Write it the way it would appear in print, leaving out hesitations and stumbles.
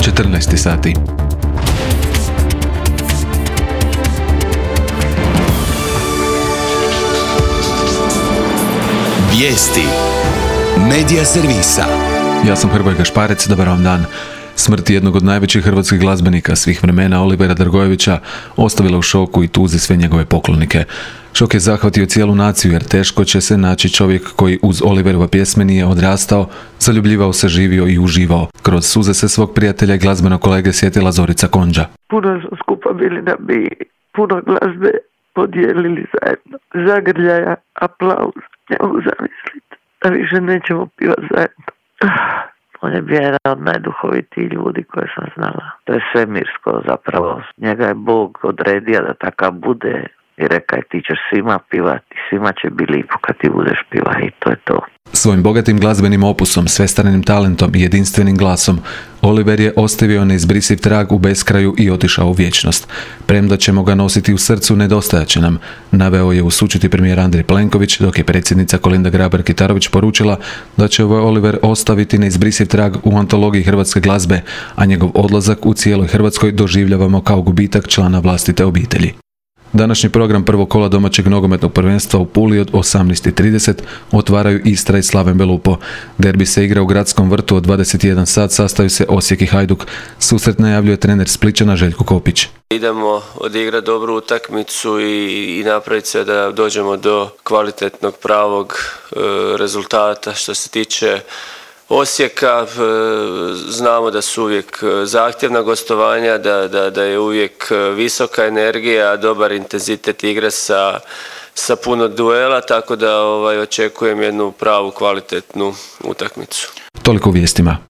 14 sati. Vijesti Medija servisa. Ja sam Hrvoje Gašparec, dobar vam dan. Smrt jednog od najvećih hrvatskih glazbenika svih vremena, Olivera Dragojevića, ostavila u šoku i tuzi sve njegove poklonike. Šok je zahvatio cijelu naciju jer teško će se naći čovjek koji uz Oliverova pjesme nije odrastao, zaljubljivao se, živio i uživao. Kroz suze se svog prijatelja i glazbenog kolege sjetila Zorica Konđa. Puno smo skupa bili da bi puno glazbe podijelili zajedno. Zagrljaja, aplauz, ne mogu zamisliti da više nećemo pivati zajedno. On je bio jedan od najduhovitijih ljudi koje sam znala. To je svemirsko zapravo. Njega je Bog odredio da takav bude i rekao je ti ćeš svima pivati, svima će biti lipo kad ti budeš piva i to je to. Svojim bogatim glazbenim opusom, svestranim talentom i jedinstvenim glasom, Oliver je ostavio neizbrisiv trag u beskraju i otišao u vječnost. Premda ćemo ga nositi u srcu, nedostajat će nam, naveo je u sučiti premijer Andrej Plenković, dok je predsjednica Kolinda Grabar-Kitarović poručila da će Oliver ostaviti neizbrisiv trag u antologiji hrvatske glazbe, a njegov odlazak u cijeloj Hrvatskoj doživljavamo kao gubitak člana vlastite obitelji. Današnji program prvog kola domaćeg nogometnog prvenstva u Puli od 18:30 otvaraju Istra i Slaven Belupo. Derbi se igra u Gradskom vrtu od 21 sat, sastaju se Osijek i Hajduk. Susret najavljuje trener Splićana Željko Kopić. Idemo odigrati dobru utakmicu i napraviti sve da dođemo do kvalitetnog pravog rezultata. Što se tiče Osijeka, znamo da su uvijek zahtjevna gostovanja, da je uvijek visoka energija, dobar intenzitet igre sa puno duela, tako da očekujem jednu pravu kvalitetnu utakmicu. Toliko u vijestima.